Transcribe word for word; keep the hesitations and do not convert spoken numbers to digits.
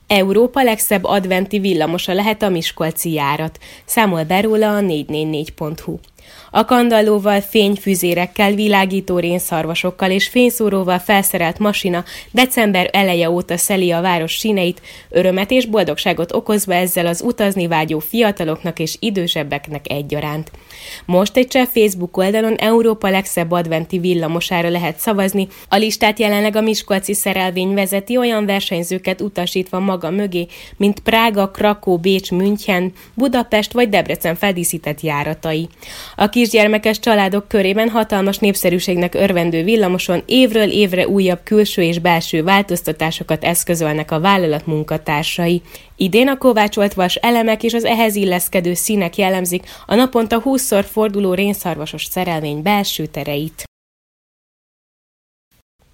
Európa legszebb adventi villamosa lehet a miskolci járat, számol be róla a négy négy négy pont hu. A kandallóval, fényfüzérekkel, világító rénszarvasokkal és fényszóróval felszerelt masina december eleje óta szeli a város síneit, örömet és boldogságot okozva ezzel az utazni vágyó fiataloknak és idősebbeknek egyaránt. Most egy cseh Facebook oldalon Európa legszebb adventi villamosára lehet szavazni, a listát jelenleg a miskolci szerelvény vezeti, olyan versenyzőket utasítva maga mögé, mint Prága, Krakó, Bécs, München, Budapest vagy Debrecen feldíszített járatai. A kisgyermekes családok körében hatalmas népszerűségnek örvendő villamoson évről évre újabb külső és belső változtatásokat eszközölnek a vállalat munkatársai. Idén a kovácsolt vas elemek és az ehhez illeszkedő színek jellemzik a naponta húszszor forduló rénszarvasos szerelvény belső tereit.